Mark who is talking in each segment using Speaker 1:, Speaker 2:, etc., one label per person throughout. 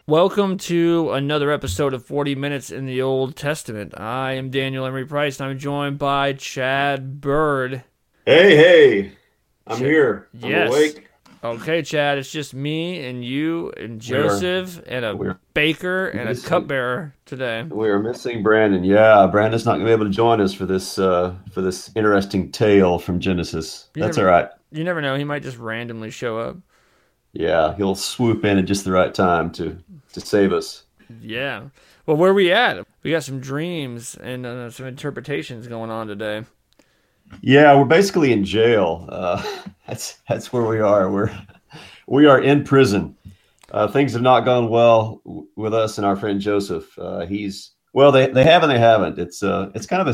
Speaker 1: Welcome to another episode of 40 Minutes in the Old Testament. I am Daniel Emery Price, and I'm joined by Chad Bird.
Speaker 2: Hey, I'm here. I'm
Speaker 1: Yes.
Speaker 2: awake.
Speaker 1: Okay, Chad, it's just me and you and
Speaker 2: We are
Speaker 1: Joseph and a
Speaker 2: we're
Speaker 1: baker and a
Speaker 2: missing
Speaker 1: cupbearer today.
Speaker 2: we are missing Brandon. Yeah, Brandon's not gonna be able to join us for this interesting tale from Genesis.
Speaker 1: You
Speaker 2: That's all
Speaker 1: never
Speaker 2: right.
Speaker 1: you never know, he might just randomly show up.
Speaker 2: Yeah, he'll swoop in at just the right time to save us.
Speaker 1: Yeah. Well, where we at? We got some dreams and some interpretations going on today.
Speaker 2: Yeah, we're basically in jail. That's where we are. We are in prison. Things have not gone well with us and our friend Joseph. He's well, they have and they haven't. It's kind of a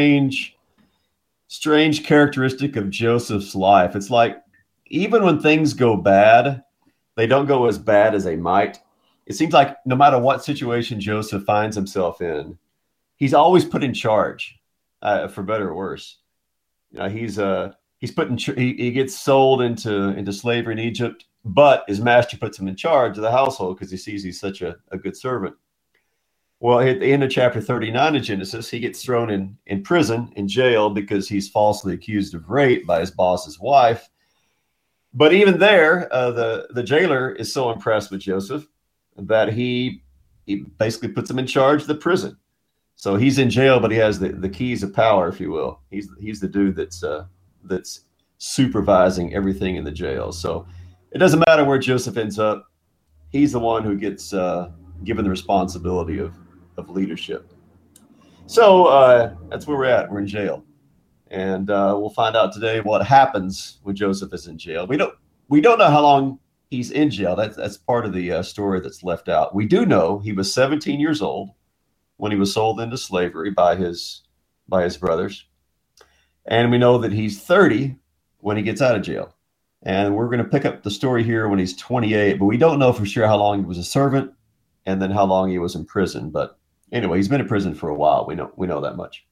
Speaker 2: strange characteristic of Joseph's life. It's like even when things go bad, they don't go as bad as they might. It seems like no matter what situation Joseph finds himself in, he's always put in charge, for better or worse. You know, he's put in. He gets sold into slavery in Egypt, but his master puts him in charge of the household because he sees he's such a good servant. Well, at the end of chapter 39 of Genesis, he gets thrown in prison, in jail, because he's falsely accused of rape by his boss's wife. But even there, the jailer is so impressed with Joseph that he basically puts him in charge of the prison. So he's in jail, but he has the keys of power, if you will. He's the dude that's supervising everything in the jail. So it doesn't matter where Joseph ends up. He's the one who gets given the responsibility of leadership. So that's where we're at. We're in jail. And we'll find out today what happens when Joseph is in jail. We don't know how long he's in jail. That's part of the story that's left out. We do know he was 17 years old when he was sold into slavery by his brothers, and we know that he's 30 when he gets out of jail. And we're going to pick up the story here when he's 28, but we don't know for sure how long he was a servant and then how long he was in prison. But anyway, he's been in prison for a while. We know that much.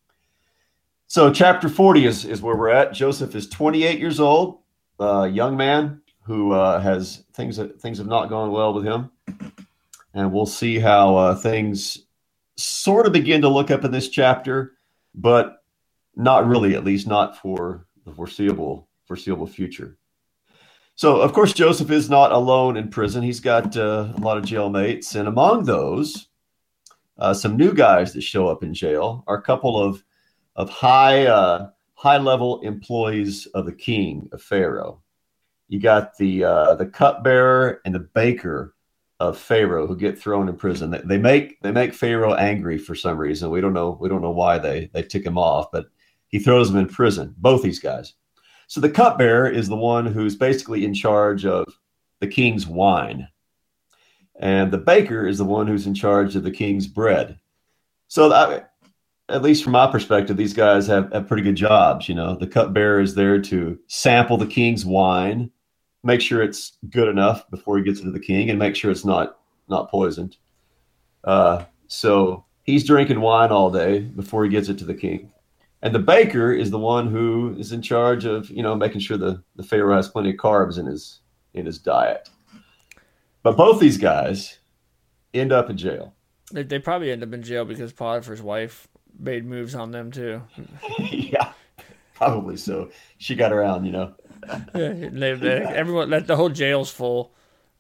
Speaker 2: So chapter 40 is where we're at. Joseph is 28 years old, a young man who has things have not gone well with him. And we'll see how things sort of begin to look up in this chapter, but not really, at least not for the foreseeable future. So, of course, Joseph is not alone in prison. He's got a lot of jail mates. And among those, some new guys that show up in jail are a couple of high level employees of the king of Pharaoh. You got the cupbearer and the baker of Pharaoh who get thrown in prison. They make Pharaoh angry for some reason. We don't know why they tick him off, but he throws them in prison. Both these guys. So the cupbearer is the one who's basically in charge of the king's wine, and the baker is the one who's in charge of the king's bread. So at least from my perspective, these guys have pretty good jobs. You know, the cupbearer is there to sample the king's wine, make sure it's good enough before he gets it to the king, and make sure it's not poisoned. So he's drinking wine all day before he gets it to the king. And the baker is the one who is in charge of, making sure the Pharaoh has plenty of carbs in his diet. But both these guys end up in jail.
Speaker 1: They probably end up in jail because Potiphar's wife made moves on them too.
Speaker 2: Yeah, probably so. She got around.
Speaker 1: Everyone, the whole jail's full.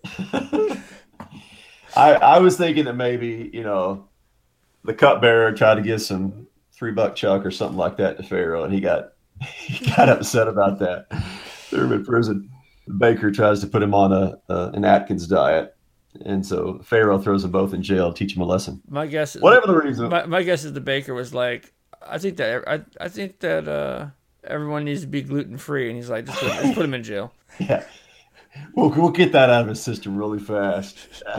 Speaker 2: I was thinking that maybe, the cupbearer tried to give some $3 chuck or something like that to Pharaoh, and he got upset about that. Threw him in prison. The baker tries to put him on an Atkins diet, and so Pharaoh throws them both in jail to teach him a lesson.
Speaker 1: My guess is
Speaker 2: whatever the reason.
Speaker 1: My guess is the baker was like, I think that everyone needs to be gluten free, and he's like, just put him in jail.
Speaker 2: Yeah, we'll get that out of his system really fast.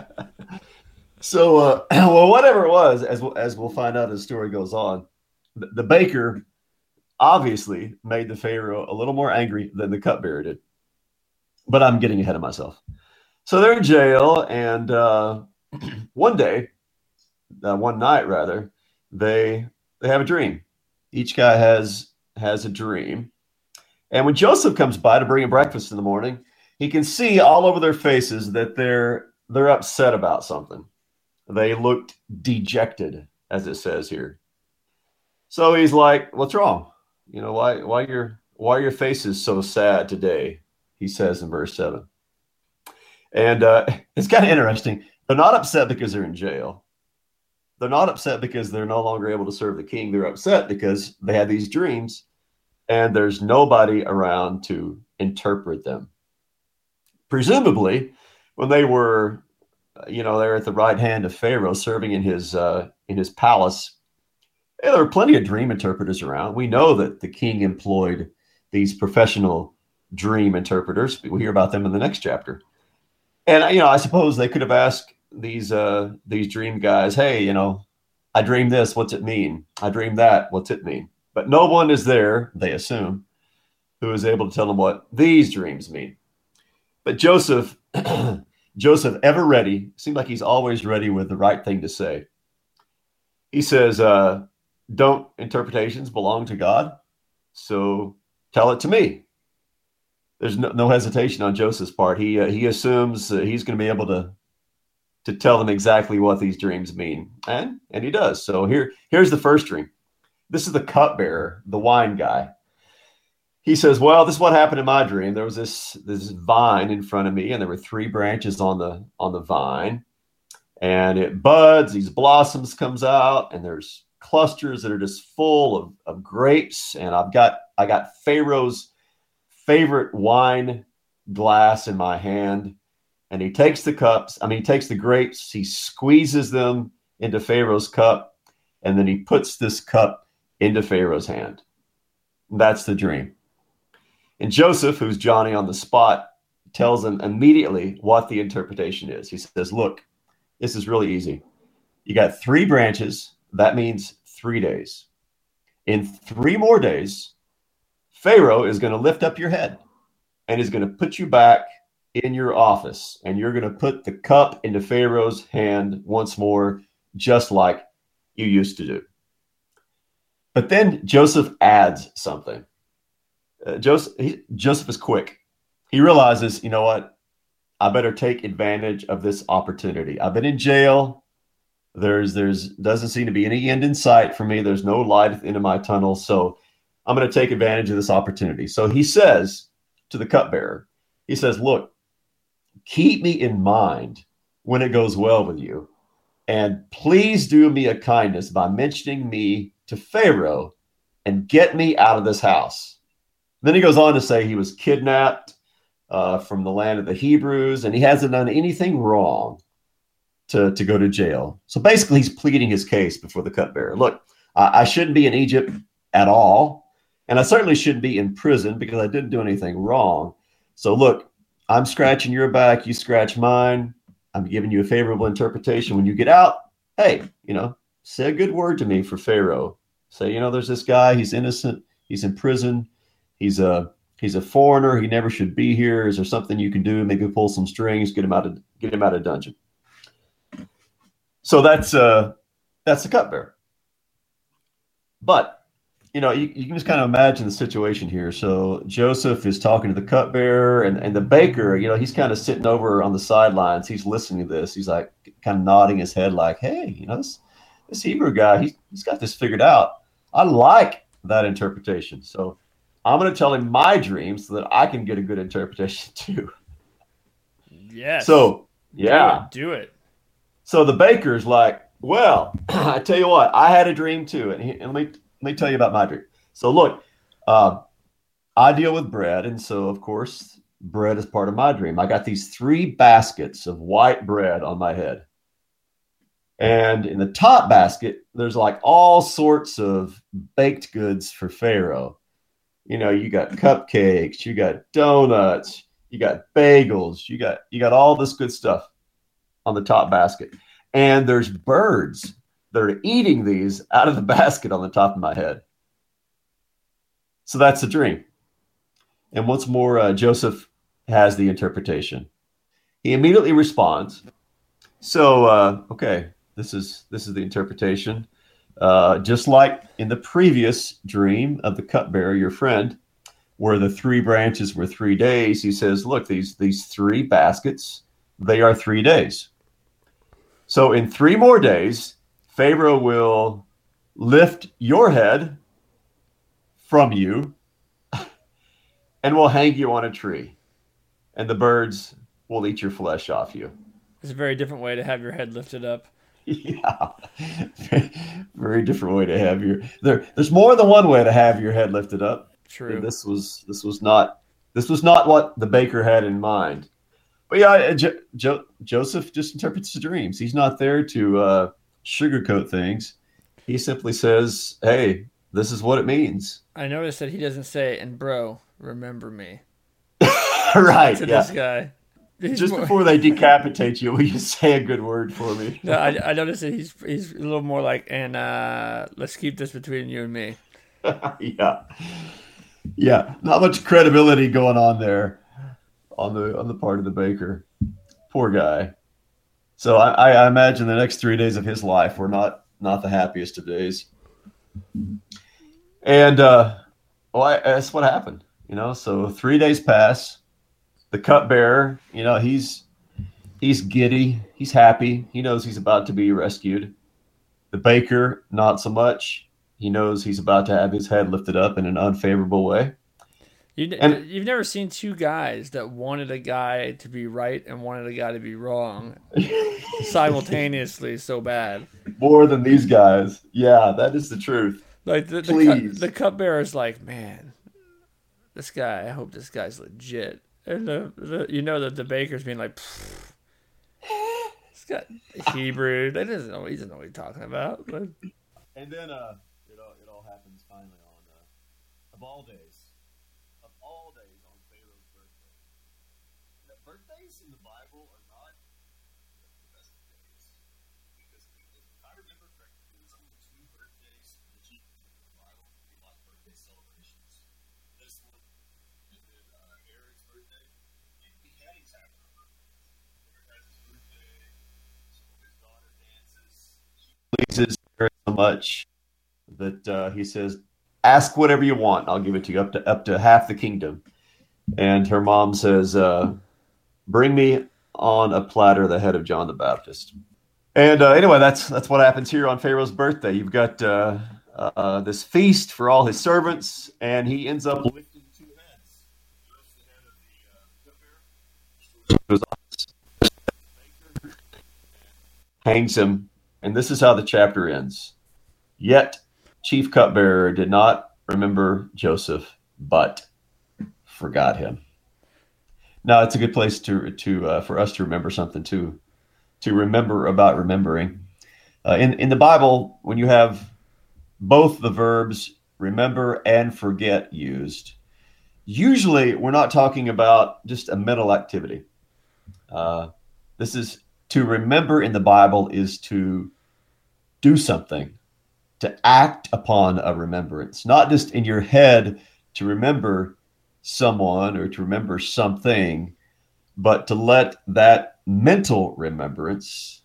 Speaker 2: So, well, whatever it was, as we'll find out as the story goes on, the baker obviously made the Pharaoh a little more angry than the cupbearer did. But I'm getting ahead of myself. So they're in jail, and one night rather, they have a dream. Each guy has a dream. And when Joseph comes by to bring him breakfast in the morning, he can see all over their faces that they're they're upset about something. They looked dejected, as it says here. So he's like, "What's wrong? Why your faces so sad today?" He says in verse 7. And it's kind of interesting. They're not upset because they're in jail. They're not upset because they're no longer able to serve the king. They're upset because they had these dreams and there's nobody around to interpret them. Presumably, when they were, they're at the right hand of Pharaoh, serving in his palace, there were plenty of dream interpreters around. We know that the king employed these professional dream interpreters. We hear about them in the next chapter. And I suppose they could have asked these dream guys, "Hey, I dreamed this. What's it mean? I dreamed that. What's it mean?" But no one is there, they assume, who is able to tell them what these dreams mean. But Joseph, ever ready, seemed like he's always ready with the right thing to say. He says, "Don't interpretations belong to God? So tell it to me." There's no hesitation on Joseph's part. He assumes he's going to be able to tell them exactly what these dreams mean, and he does. So here's the first dream. This is the cupbearer, the wine guy. He says, "Well, this is what happened in my dream. There was this vine in front of me, and there were 3 branches on the vine, and it buds. These blossoms comes out, and there's clusters that are just full of grapes. And I got Pharaoh's favorite wine glass in my hand, and he takes the grapes, he squeezes them into Pharaoh's cup, and then he puts this cup into Pharaoh's hand." That's the dream. And Joseph, who's Johnny on the spot, tells him immediately what the interpretation is. He says, "Look, this is really easy. You got 3 branches. That means 3 days. In 3 more days, Pharaoh is going to lift up your head and is going to put you back in your office, and you're going to put the cup into Pharaoh's hand once more, just like you used to do." But then Joseph adds something. Joseph is quick. He realizes, what? I better take advantage of this opportunity. I've been in jail. There's doesn't seem to be any end in sight for me. There's no light at the end of my tunnel. So I'm going to take advantage of this opportunity. So he says to the cupbearer, he says, "Look, keep me in mind when it goes well with you. And please do me a kindness by mentioning me to Pharaoh and get me out of this house." Then he goes on to say he was kidnapped from the land of the Hebrews, and he hasn't done anything wrong to go to jail. So basically, he's pleading his case before the cupbearer. "Look, I shouldn't be in Egypt at all, and I certainly shouldn't be in prison because I didn't do anything wrong. So look, I'm scratching your back, you scratch mine. I'm giving you a favorable interpretation. When you get out, hey, say a good word to me for Pharaoh. Say, there's this guy, he's innocent, he's in prison, he's a foreigner, he never should be here. Is there something you can do? Maybe pull some strings, get him out of dungeon." So that's the cupbearer. But you can just kind of imagine the situation here. So Joseph is talking to the cupbearer, and the baker, he's kind of sitting over on the sidelines. He's listening to this. He's like kind of nodding his head like, "Hey, this Hebrew guy, he's got this figured out. I like that interpretation. So I'm going to tell him my dream so that I can get a good interpretation too."
Speaker 1: Yes.
Speaker 2: So, yeah.
Speaker 1: Do it.
Speaker 2: So the baker's like, "Well, I tell you what, I had a dream too. And let me tell you about my dream. So look, I deal with bread. And so, of course, bread is part of my dream. I got these 3 baskets of white bread on my head. And in the top basket, there's like all sorts of baked goods for Pharaoh. You got cupcakes, you got donuts, you got bagels, you got all this good stuff on the top basket. And there's birds that are eating these out of the basket on the top of my head." So that's the dream. And once more, Joseph has the interpretation. He immediately responds. So, okay, this is the interpretation. Just like in the previous dream of the cupbearer, your friend, where the 3 branches were 3 days, he says, "Look, these 3 baskets, they are 3 days. So in 3 more days, Pharaoh will lift your head from you and will hang you on a tree, and the birds will eat your flesh off you.
Speaker 1: It's a very different way to have your head lifted up.
Speaker 2: Yeah, very different way to have your There's more than one way to have your head lifted up.
Speaker 1: True.
Speaker 2: This was not what the baker had in mind. But yeah, Joseph just interprets the dreams. He's not there to sugarcoat things. He simply says, "Hey, this is what it means."
Speaker 1: I noticed that he doesn't say, "And bro, remember me."
Speaker 2: Right.
Speaker 1: To
Speaker 2: yeah.
Speaker 1: this guy.
Speaker 2: Just before they decapitate you, will you say a good word for me?
Speaker 1: No, I noticed that he's a little more like, and let's keep this between you and me.
Speaker 2: Yeah. Not much credibility going on there on the part of the baker. Poor guy. So I imagine the next 3 days of his life were not the happiest of days. And that's what happened. So 3 days pass. The cupbearer, he's giddy. He's happy. He knows he's about to be rescued. The baker, not so much. He knows he's about to have his head lifted up in an unfavorable way.
Speaker 1: You've never seen two guys that wanted a guy to be right and wanted a guy to be wrong simultaneously so bad.
Speaker 2: More than these guys. Yeah, that is the truth.
Speaker 1: Like the cupbearer's like, man, this guy, I hope this guy's legit. And the baker's being like, this guy Hebrew. He doesn't know what he's talking about. But.
Speaker 2: And then it all happens finally on of all days on Pharaoh's birthday. The birthdays in the Bible are not the best of days, because if I remember correctly, there's only 2 birthdays mentioned in the Bible, like birthday celebrations. This one, and then Aaron's birthday. He had exactly a birthday. Aaron has his birthday. So his daughter dances. She pleases Aaron so much that he says, "Ask whatever you want. I'll give it to you, up to half the kingdom." And her mom says, "Bring me on a platter the head of John the Baptist." And anyway, that's what happens here on Pharaoh's birthday. You've got this feast for all his servants, and he ends up lifting 2 heads. He lifts the head of the cupbearer, hangs him, and this is how the chapter ends. Yet chief cupbearer did not remember Joseph, but forgot him. Now, it's a good place for us to remember something too, to remember about remembering. In the Bible, when you have both the verbs remember and forget used, usually we're not talking about just a mental activity. This is to remember in the Bible is to do something, to act upon a remembrance, not just in your head to remember someone or to remember something, but to let that mental remembrance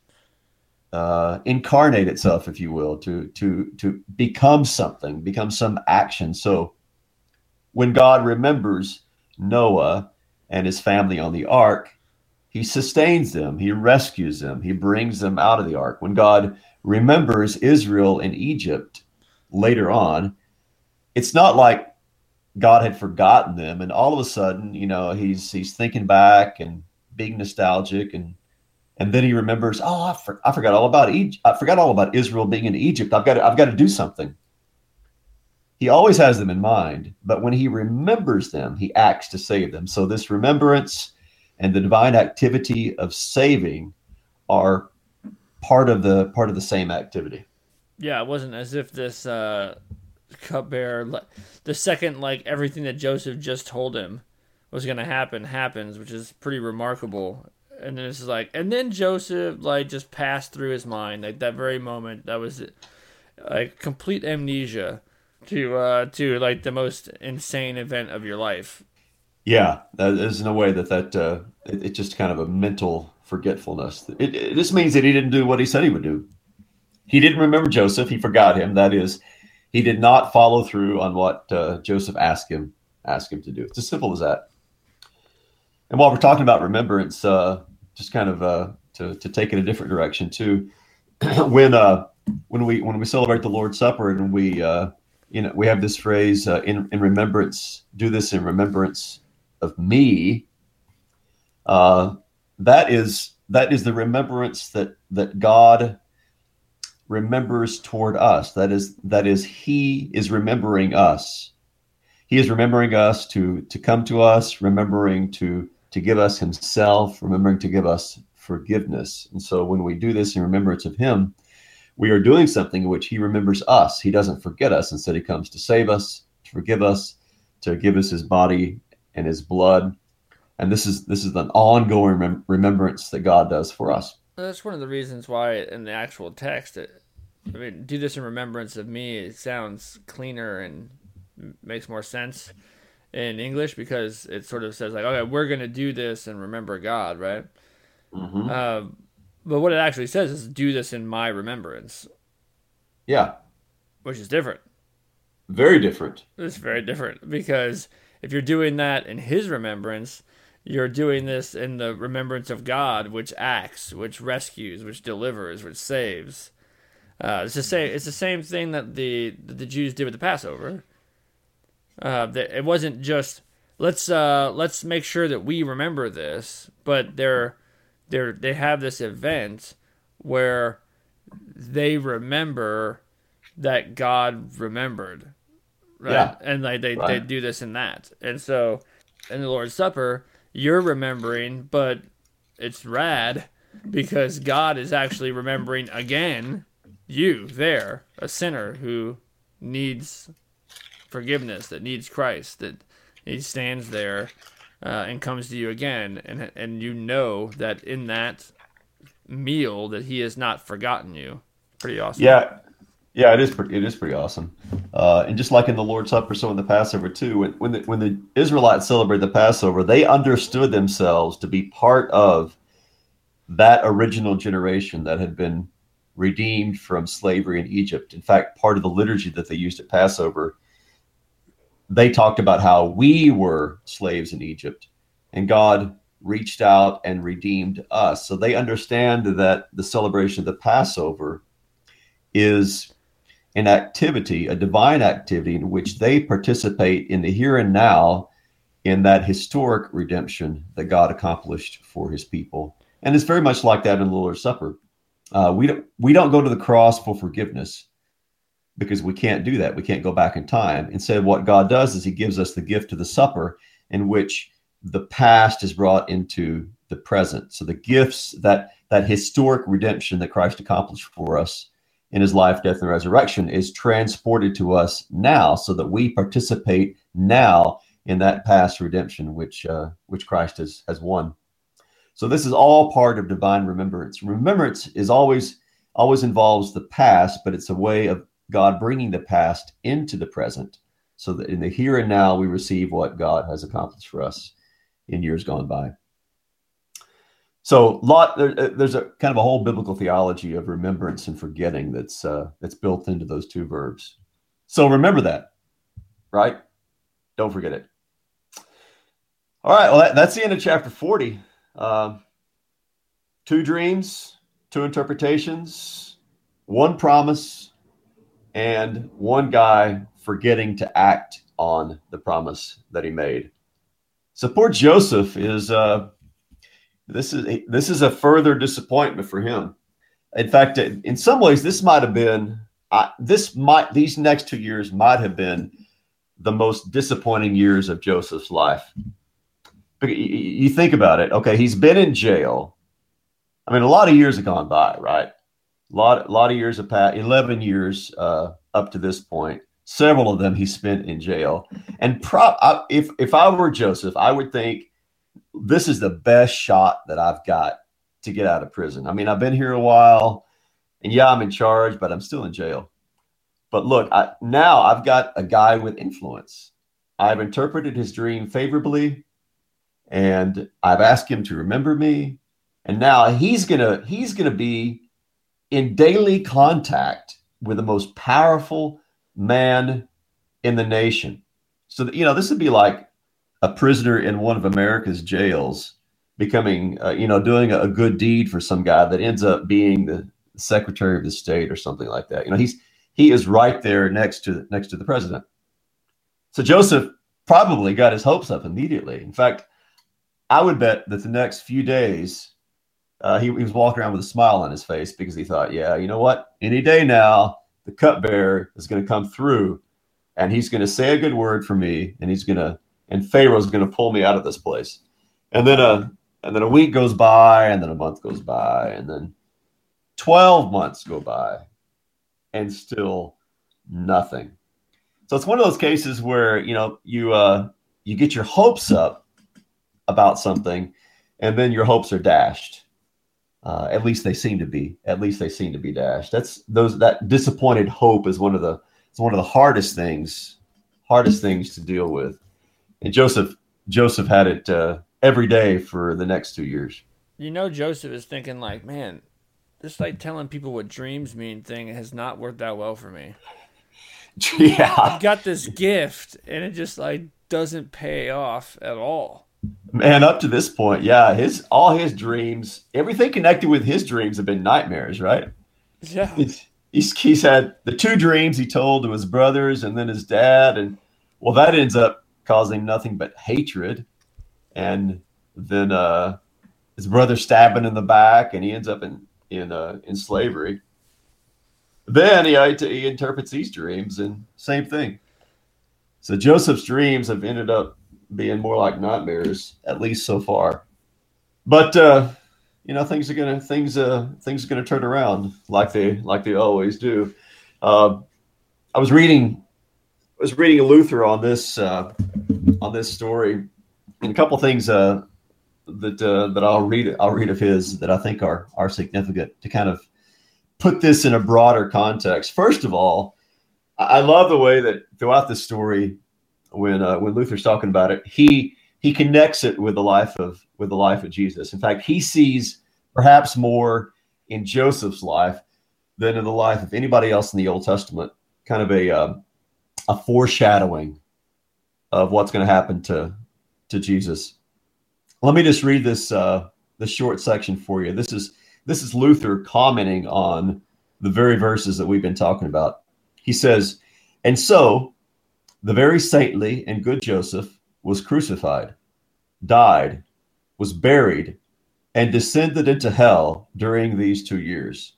Speaker 2: incarnate itself, if you will, to become something, become some action. So when God remembers Noah and his family on the ark, he sustains them, he rescues them, he brings them out of the ark. When God remembers Israel in Egypt later on, it's not like God had forgotten them, and all of a sudden, he's thinking back and being nostalgic, and then he remembers, I forgot all about Egypt. I forgot all about Israel being in Egypt. I've got to do something. He always has them in mind, but when he remembers them, he acts to save them. So this remembrance and the divine activity of saving are part of the same activity.
Speaker 1: Yeah, it wasn't as if this cupbearer, the second everything that Joseph just told him was going to happens, which is pretty remarkable. And then it's and then Joseph just passed through his mind that very moment. That was complete amnesia to the most insane event of your life.
Speaker 2: Yeah, there's no way that it's just kind of a mental forgetfulness. It just means that he didn't do what he said he would do. He didn't remember Joseph. He forgot him. That is, he did not follow through on what Joseph asked him to do. It's as simple as that. And while we're talking about remembrance, just kind of to take it a different direction too. when we celebrate the Lord's Supper and we we have this phrase in remembrance, do this in remembrance of me. That is the remembrance that God remembers toward us. That is He is remembering us. He is remembering us to come to us, remembering to give us Himself, remembering to give us forgiveness. And so when we do this in remembrance of Him, we are doing something in which He remembers us. He doesn't forget us. Instead, He comes to save us, to forgive us, to give us His body and His blood. And this is an ongoing remembrance that God does for us.
Speaker 1: That's one of the reasons why in the actual text, do this in remembrance of me. It sounds cleaner and makes more sense in English because it sort of says like, okay, we're going to do this and remember God, right?
Speaker 2: Mm-hmm.
Speaker 1: But what it actually says is do this in my remembrance.
Speaker 2: Yeah.
Speaker 1: Which is different.
Speaker 2: Very different.
Speaker 1: It's very different because if you're doing that in His remembrance, you're doing this in the remembrance of God, which acts, which rescues, which delivers, which saves. It's the same thing that the Jews did with the Passover. It wasn't just let's make sure that we remember this, but they have this event where they remember that God remembered, right?
Speaker 2: Yeah.
Speaker 1: And like they do this and that, and so in the Lord's Supper, you're remembering, but it's rad because God is actually remembering again you there, a sinner who needs forgiveness, that needs Christ, that He stands there and comes to you again, and you know that in that meal that He has not forgotten you. Pretty awesome.
Speaker 2: Yeah, it is pretty awesome. And just like in the Lord's Supper, so in the Passover too, when the Israelites celebrated the Passover, they understood themselves to be part of that original generation that had been redeemed from slavery in Egypt. In fact, part of the liturgy that they used at Passover, they talked about how we were slaves in Egypt and God reached out and redeemed us. So they understand that the celebration of the Passover is an activity, a divine activity in which they participate in the here and now in that historic redemption that God accomplished for His people. And it's very much like that in the Lord's Supper. We don't go to the cross for forgiveness because we can't do that. We can't go back in time. Instead, what God does is He gives us the gift of the supper in which the past is brought into the present. So the gifts, that historic redemption that Christ accomplished for us in His life, death, and resurrection is transported to us now so that we participate now in that past redemption which Christ has won. So this is all part of divine remembrance. Remembrance is always involves the past, but it's a way of God bringing the past into the present so that in the here and now we receive what God has accomplished for us in years gone by. So there's a kind of a whole biblical theology of remembrance and forgetting that's built into those two verbs. So remember that, right? Don't forget it. All right, well, that's the end of chapter 40. 2 dreams, 2 interpretations, 1 promise, and 1 guy forgetting to act on the promise that he made. So poor Joseph is this is a further disappointment for him. In fact, in some ways, this might have been these next 2 years might have been the most disappointing years of Joseph's life. You think about it. Okay, he's been in jail. I mean, a lot of years have gone by, right? A lot of years have passed. 11 years up to this point. Several of them he spent in jail. And if I were Joseph, I would think this is the best shot that I've got to get out of prison. I mean, I've been here a while, and yeah, I'm in charge, but I'm still in jail. But look, now I've got a guy with influence. I've interpreted his dream favorably, and I've asked him to remember me. And now he's gonna be in daily contact with the most powerful man in the nation. So that, this would be like a prisoner in one of America's jails becoming, doing a good deed for some guy that ends up being the Secretary of the State or something like that. He is right there next to the president. So Joseph probably got his hopes up immediately. In fact, I would bet that the next few days, he was walking around with a smile on his face because he thought, yeah, you know what? Any day now, the cupbearer is going to come through and he's going to say a good word for me, and Pharaoh's going to pull me out of this place. And then a week goes by, and then a month goes by, and then 12 months go by, and still nothing. So it's one of those cases where, you get your hopes up about something, and then your hopes are dashed. At least they seem to be. At least they seem to be dashed. That disappointed hope is one of the hardest things to deal with. And Joseph had it every day for the next 2 years.
Speaker 1: Joseph is thinking like, man, this like telling people what dreams mean thing has not worked out well for me.
Speaker 2: Yeah,
Speaker 1: I've got this gift, and it just like doesn't pay off at all.
Speaker 2: Man, up to this point, yeah, all his dreams, everything connected with his dreams have been nightmares, right?
Speaker 1: Yeah.
Speaker 2: He's had the 2 dreams he told to his brothers and then his dad, and well, that ends up causing nothing but hatred. And then his brother stabbing in the back, and he ends up in slavery. Then he interprets these dreams, and same thing. So Joseph's dreams have ended up being more like nightmares, at least so far. But things are gonna turn around like they always do. I was reading Luther on this story, and a couple things that I'll read of his that I think are significant to kind of put this in a broader context. First of all, I love the way that throughout this story, when Luther's talking about it, he connects it with the life of Jesus. In fact, he sees perhaps more in Joseph's life than in the life of anybody else in the Old Testament. Kind of a foreshadowing of what's going to happen to Jesus. Let me just read this short section for you. This is Luther commenting on the very verses that we've been talking about. He says, "And so the very saintly and good Joseph was crucified, died, was buried, and descended into hell during these 2 years.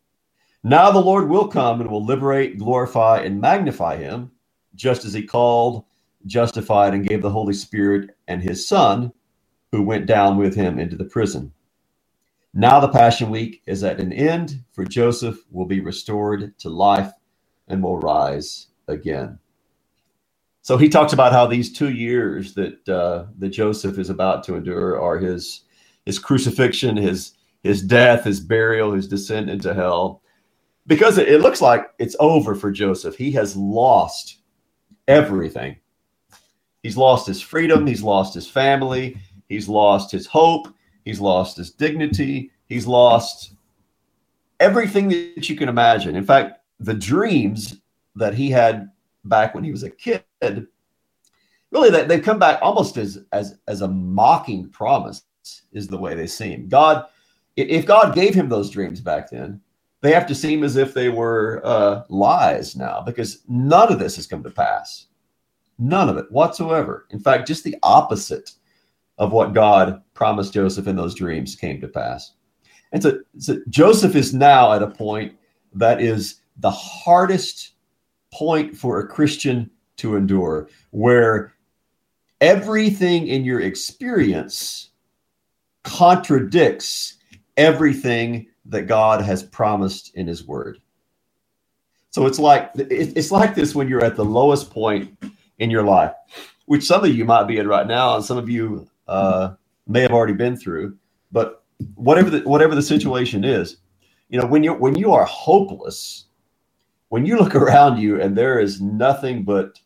Speaker 2: Now the Lord will come and will liberate, glorify, and magnify him, just as he called, justified, and gave the Holy Spirit and his Son, who went down with him into the prison. Now the Passion Week is at an end, for Joseph will be restored to life and will rise again." So he talks about how these 2 years that Joseph is about to endure are his crucifixion, his death, his burial, his descent into hell. Because it looks like it's over for Joseph. He has lost everything. He's lost his freedom. He's lost his family. He's lost his hope. He's lost his dignity. He's lost everything that you can imagine. In fact, the dreams that he had back when he was a kid, really, they've come back almost as a mocking promise, is the way they seem. If God gave him those dreams back then, they have to seem as if they were lies now, because none of this has come to pass. None of it whatsoever. In fact, just the opposite of what God promised Joseph in those dreams came to pass. And so Joseph is now at a point that is the hardest point for a Christian to endure, where everything in your experience contradicts everything that God has promised in his word. So it's like this when you're at the lowest point in your life, which some of you might be in right now, and some of you may have already been through. But whatever the situation is, when you are hopeless, when you look around you and there is nothing but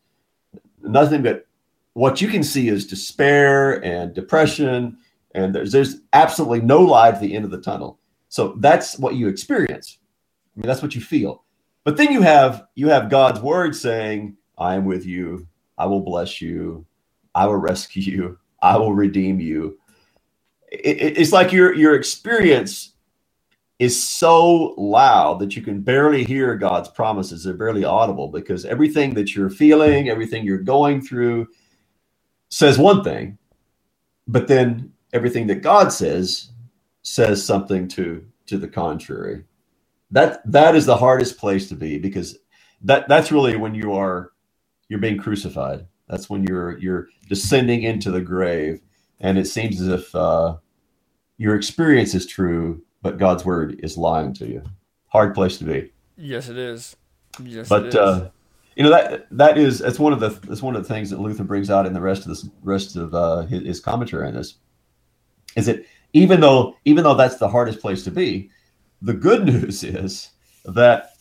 Speaker 2: what you can see is despair and depression, and there's absolutely no light at the end of the tunnel. So that's what you experience. I mean, that's what you feel. But then you have God's word saying, "I am with you. I will bless you. I will rescue you. I will redeem you." it's like your experience is so loud that you can barely hear God's promises. They're barely audible because everything that you're feeling, everything you're going through says one thing, but then everything that God says something to the contrary. That is the hardest place to be, because that's really when you're being crucified. That's when you're descending into the grave, and it seems as if your experience is true, but God's word is lying to you. Hard place to be.
Speaker 1: Yes, it is. Yes,
Speaker 2: but
Speaker 1: it is.
Speaker 2: That's one of the things that Luther brings out in the rest of his commentary on this, is that even though that's the hardest place to be, the good news is that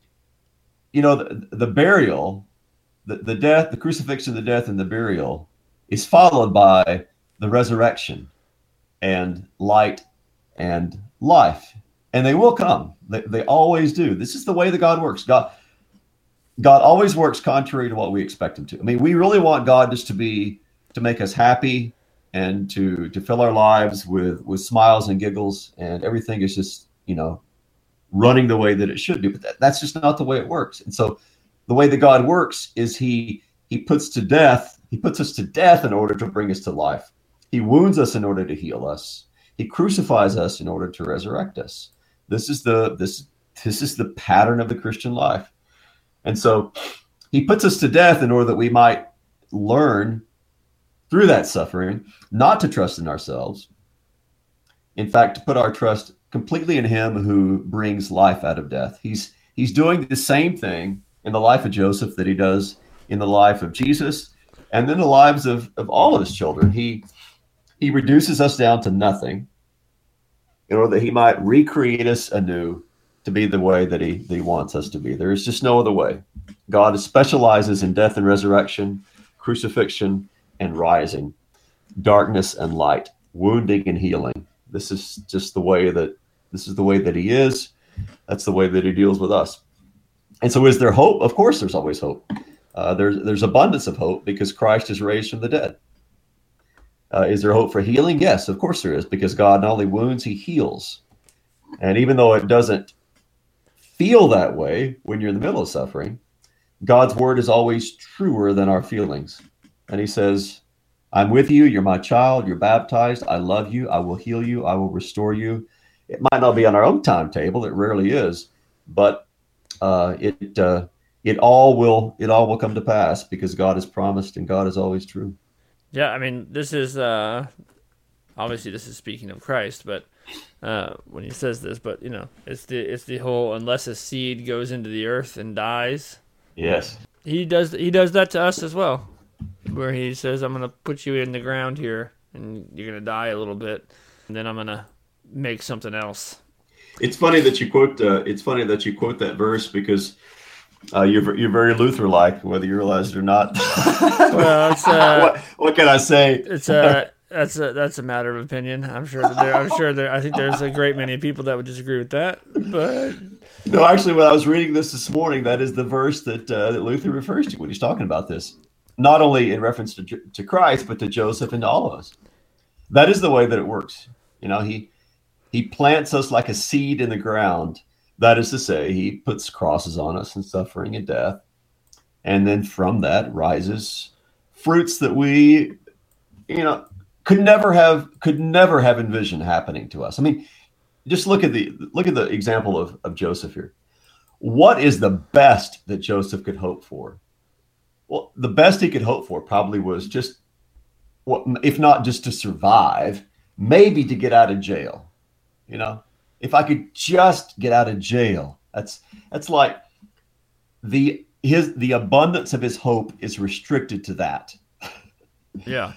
Speaker 2: the burial, the death, the crucifixion, the death, and the burial is followed by the resurrection and light and life, and they will come. They always do. This is the way that God works. God always works contrary to what we expect him to. I mean, we really want God just to make us happy and to fill our lives with smiles and giggles, and everything is just, running the way that it should do. But that's just not the way it works. And so the way that God works is he puts us to death in order to bring us to life. He wounds us in order to heal us. He crucifies us in order to resurrect us. This is the pattern of the Christian life. And so he puts us to death in order that we might learn through that suffering not to trust in ourselves. In fact, to put our trust completely in him who brings life out of death. He's doing the same thing in the life of Joseph that he does in the life of Jesus, and then the lives of all of his children. He reduces us down to nothing in order that he might recreate us anew to be the way that he wants us to be. There is just no other way. God specializes in death and resurrection, crucifixion and rising, darkness and light, wounding and healing. This is just the way that he is. That's the way that he deals with us. And so is there hope? Of course, there's always hope. There's abundance of hope because Christ is raised from the dead. Is there hope for healing? Yes, of course there is, because God not only wounds, he heals. And even though it doesn't feel that way when you're in the middle of suffering, God's word is always truer than our feelings. And he says, I'm with you. You're my child. You're baptized. I love you. I will heal you. I will restore you. It might not be on our own timetable. It rarely is, but it all will come to pass because God has promised and God is always true.
Speaker 1: Yeah, I mean, this is obviously this is speaking of Christ, but when he says this, but it's the whole, unless a seed goes into the earth and dies.
Speaker 2: Yes,
Speaker 1: he does that to us as well, where he says, I'm going to put you in the ground here and you're going to die a little bit, and then I'm going to make something else.
Speaker 2: It's funny that you quote that verse because you're very Luther-like, whether you realize it or not.
Speaker 1: Well, it's
Speaker 2: what can I say?
Speaker 1: It's that's a matter of opinion. I think there's a great many people that would disagree with that, but
Speaker 2: no, actually, when I was reading this morning, that is the verse that Luther refers to when he's talking about this, not only in reference to Christ, but to Joseph and to all of us. That is the way that it works. He plants us like a seed in the ground. That is to say, he puts crosses on us and suffering and death. And then from that rises fruits that we, could never have envisioned happening to us. I mean, just look at the example of Joseph here. What is the best that Joseph could hope for? Well, the best he could hope for probably was just, if not just to survive, maybe to get out of jail. If I could just get out of jail, that's like the abundance of his hope is restricted to that.
Speaker 1: Yeah.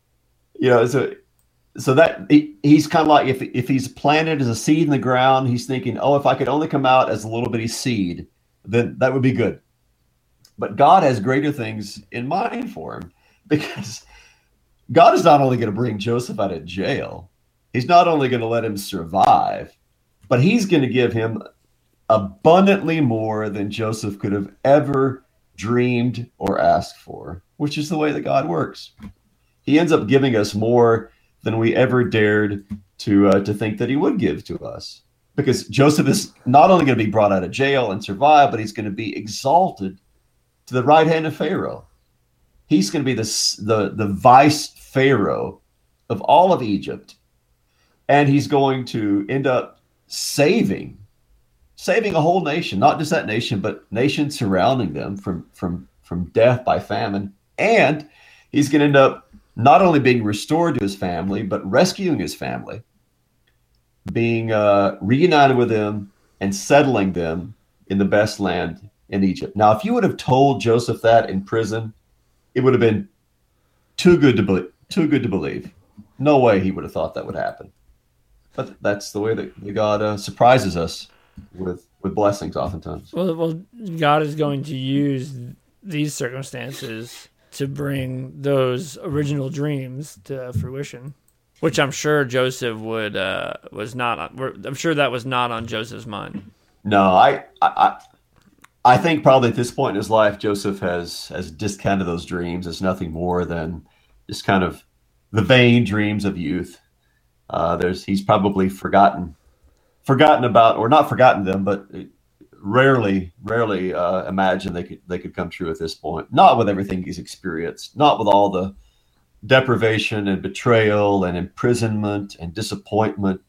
Speaker 2: So that he's kind of like, if he's planted as a seed in the ground, he's thinking, if I could only come out as a little bitty seed, then that would be good. But God has greater things in mind for him, because God is not only going to bring Joseph out of jail, he's not only going to let him survive, but he's going to give him abundantly more than Joseph could have ever dreamed or asked for, which is the way that God works. He ends up giving us more than we ever dared to think that he would give to us. Because Joseph is not only going to be brought out of jail and survive, but he's going to be exalted to the right hand of Pharaoh. He's going to be the vice Pharaoh of all of Egypt. And he's going to end up saving a whole nation, not just that nation, but nations surrounding them from death by famine. And he's going to end up not only being restored to his family, but rescuing his family, being reunited with them and settling them in the best land in Egypt. Now, if you would have told Joseph that in prison, it would have been too good to believe. No way he would have thought that would happen. But that's the way that God surprises us with blessings oftentimes.
Speaker 1: Well, God is going to use these circumstances to bring those original dreams to fruition, which I'm sure Joseph was not. I'm sure that was not on Joseph's mind.
Speaker 2: No, I think probably at this point in his life, Joseph has discounted those dreams as nothing more than just kind of the vain dreams of youth. He's probably forgotten about, or not forgotten them, but rarely imagine they could come true at this point. Not with everything he's experienced, not with all the deprivation and betrayal and imprisonment and disappointment.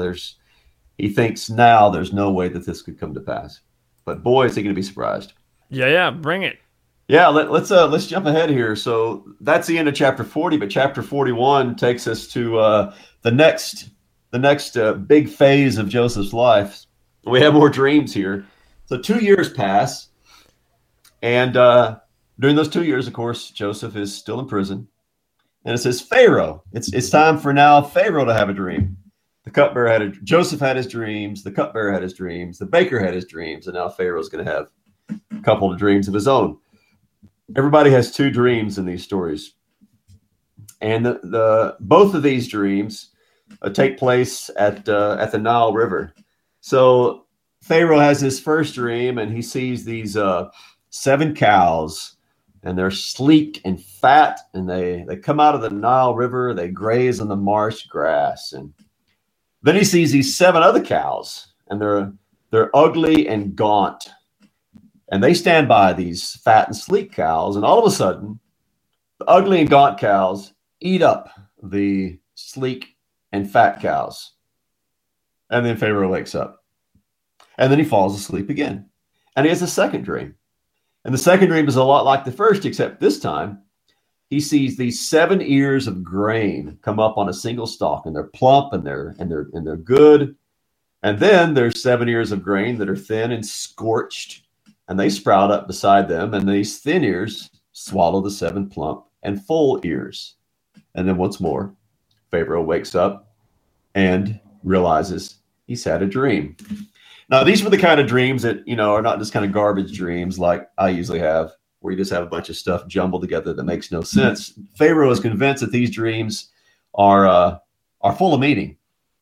Speaker 2: He thinks now there's no way that this could come to pass. But boy, is he going to be surprised.
Speaker 1: Yeah, bring it.
Speaker 2: Yeah, let's jump ahead here. So that's the end of chapter 40, but chapter 41 takes us to the next big phase of Joseph's life. We have more dreams here. So 2 years pass, and during those 2 years, of course, Joseph is still in prison. And it says, Pharaoh, it's time for now Pharaoh to have a dream. The cupbearer Joseph had his dreams, the cupbearer had his dreams, the baker had his dreams, and now Pharaoh's going to have a couple of dreams of his own. Everybody has two dreams in these stories. And the both of these dreams take place at the Nile River. So Pharaoh has his first dream, and he sees these 7 cows, and they're sleek and fat, and they come out of the Nile River. They graze on the marsh grass, and then he sees these 7 other cows, and they're ugly and gaunt, and they stand by these fat and sleek cows, and all of a sudden, the ugly and gaunt cows eat up the sleek and fat cows, and then Pharaoh wakes up. And then he falls asleep again. And he has a second dream. And the second dream is a lot like the first, except this time he sees these 7 ears of grain come up on a single stalk, and they're plump and they're good. And then there's 7 ears of grain that are thin and scorched, and they sprout up beside them, and these thin ears swallow the 7 plump and full ears. And then once more, Pharaoh wakes up and realizes he's had a dream. Now, these were the kind of dreams that, are not just kind of garbage dreams like I usually have, where you just have a bunch of stuff jumbled together that makes no sense. Pharaoh is convinced that these dreams are full of meaning.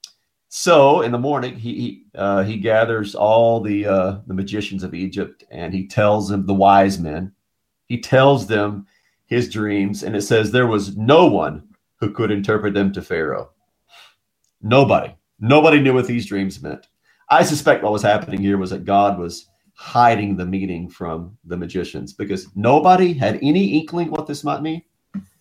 Speaker 2: So in the morning, he gathers all the magicians of Egypt, and he tells them, the wise men, he tells them his dreams, and it says there was no one who could interpret them to Pharaoh. Nobody knew what these dreams meant. I suspect what was happening here was that God was hiding the meaning from the magicians, because nobody had any inkling what this might mean.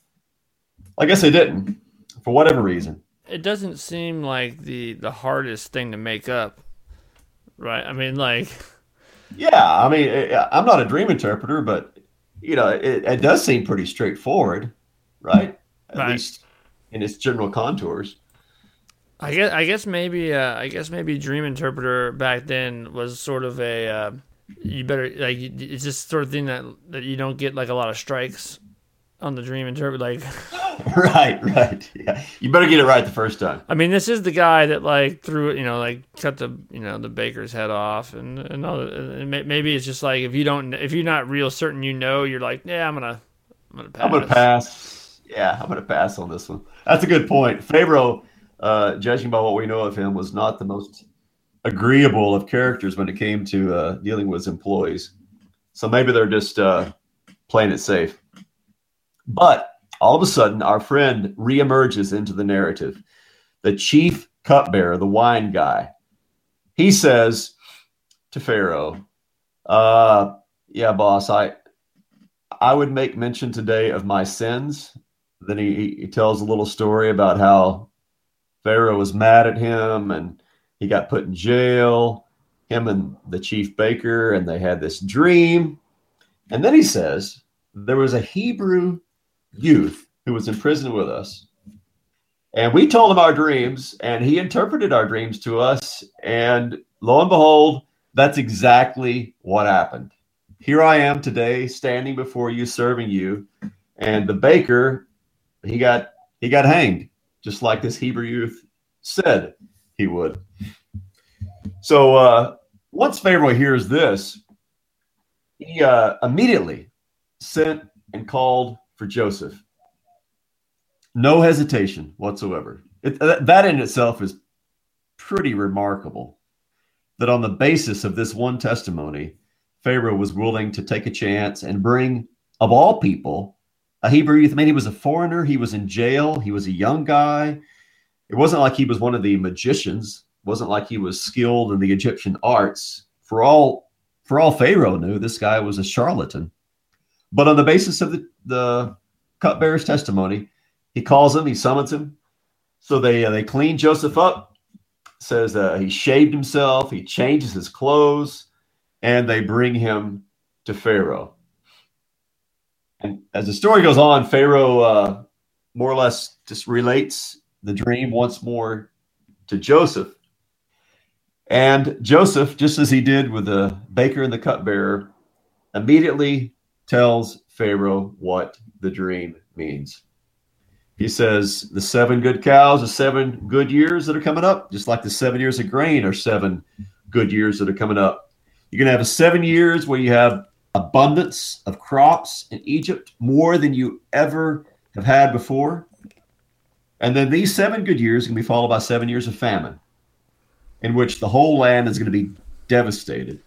Speaker 2: I guess they didn't, for whatever reason.
Speaker 1: It doesn't seem like the hardest thing to make up, right? I mean,
Speaker 2: Yeah, I'm not a dream interpreter, but, it does seem pretty straightforward, right? At least in its general contours.
Speaker 1: I guess maybe dream interpreter back then was sort of a you better it's just sort of thing that you don't get a lot of strikes on the dream interpreter
Speaker 2: right, yeah, you better get it right the first time.
Speaker 1: I mean, this is the guy that threw it, cut the baker's head off and all, and maybe it's just if you're not real certain, you're like, yeah, I'm gonna pass.
Speaker 2: Yeah, I'm gonna pass on this one. That's a good point. Pharaoh, judging by what we know of him, was not the most agreeable of characters when it came to dealing with his employees. So maybe they're just playing it safe. But all of a sudden, our friend reemerges into the narrative. The chief cupbearer, the wine guy, he says to Pharaoh, yeah, boss, I would make mention today of my sins. Then he tells a little story about how Pharaoh was mad at him and he got put in jail, him and the chief baker, and they had this dream. And then he says, there was a Hebrew youth who was in prison with us. And we told him our dreams, and he interpreted our dreams to us. And lo and behold, that's exactly what happened. Here I am today, standing before you, serving you. And the baker, he got hanged, just like this Hebrew youth said he would. So once Pharaoh hears this, he immediately sent and called for Joseph. No hesitation whatsoever. That in itself is pretty remarkable, that on the basis of this one testimony, Pharaoh was willing to take a chance and bring, of all people, a Hebrew youth. I mean, he was a foreigner. He was in jail. He was a young guy. It wasn't like he was one of the magicians. It wasn't like he was skilled in the Egyptian arts. For all Pharaoh knew, this guy was a charlatan. But on the basis of the cupbearer's testimony, he calls him, he summons him. So they clean Joseph up, says he shaved himself, he changes his clothes, and they bring him to Pharaoh. And as the story goes on, Pharaoh more or less just relates the dream once more to Joseph. And Joseph, just as he did with the baker and the cupbearer, immediately tells Pharaoh what the dream means. He says the 7 good cows are 7 good years that are coming up, just like the 7 years of grain are 7 good years that are coming up. You're going to have 7 years where you have abundance of crops in Egypt, more than you ever have had before. And then these 7 good years are going to be followed by 7 years of famine, in which the whole land is going to be devastated.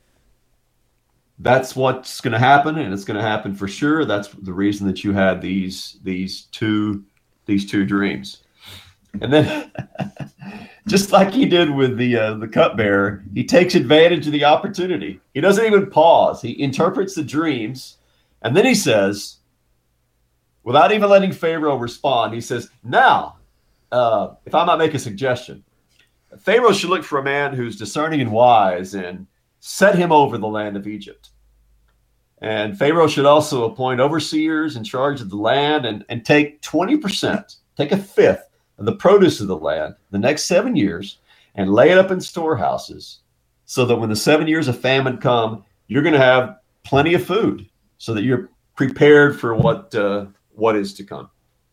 Speaker 2: That's what's going to happen, and it's going to happen for sure. That's the reason that you had these two dreams. And then, just like he did with the cupbearer, he takes advantage of the opportunity. He doesn't even pause. He interprets the dreams, and then he says, without even letting Pharaoh respond, he says, now, if I might make a suggestion, Pharaoh should look for a man who's discerning and wise and set him over the land of Egypt. And Pharaoh should also appoint overseers in charge of the land and take 20%, take a fifth of the produce of the land the next 7 years and lay it up in storehouses so that when the 7 years of famine come, you're going to have plenty of food so that you're prepared for what is to come.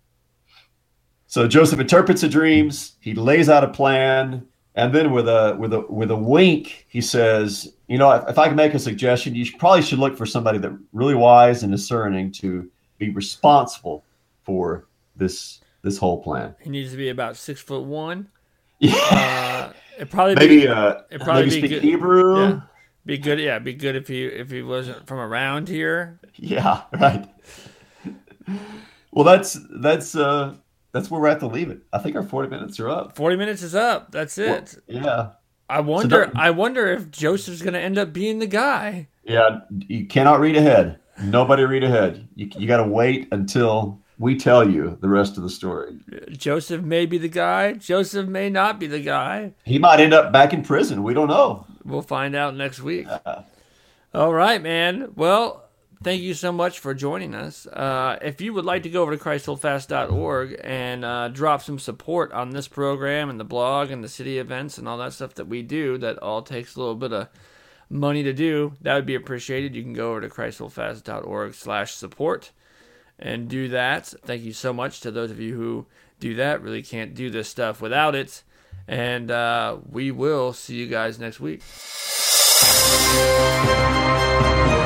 Speaker 2: So Joseph interprets the dreams. He lays out a plan. And then with a wink, he says, you know, if I can make a suggestion, you probably should look for somebody that's really wise and discerning to be responsible for this whole plan.
Speaker 1: He needs to be about 6'1".
Speaker 2: Yeah.
Speaker 1: It probably
Speaker 2: maybe speak
Speaker 1: good.
Speaker 2: Hebrew.
Speaker 1: Yeah. Be good. Yeah, be good if he wasn't from around here.
Speaker 2: Yeah, right. Well, that's where we're at to leave it. I think our 40 minutes are up.
Speaker 1: 40 minutes is up. That's it.
Speaker 2: Well, yeah.
Speaker 1: I wonder if Joseph's going to end up being the guy.
Speaker 2: Yeah, you cannot read ahead. Nobody read ahead. You got to wait until we tell you the rest of the story.
Speaker 1: Joseph may be the guy. Joseph may not be the guy.
Speaker 2: He might end up back in prison. We don't know.
Speaker 1: We'll find out next week. All right, man. Well, thank you so much for joining us. If you would like to go over to ChristHoldFast.org and drop some support on this program and the blog and the city events and all that stuff that we do, that all takes a little bit of money to do, that would be appreciated. You can go over to ChristHoldFast.org/support and do that. Thank you so much to those of you who do that. Really can't do this stuff without it. And we will see you guys next week.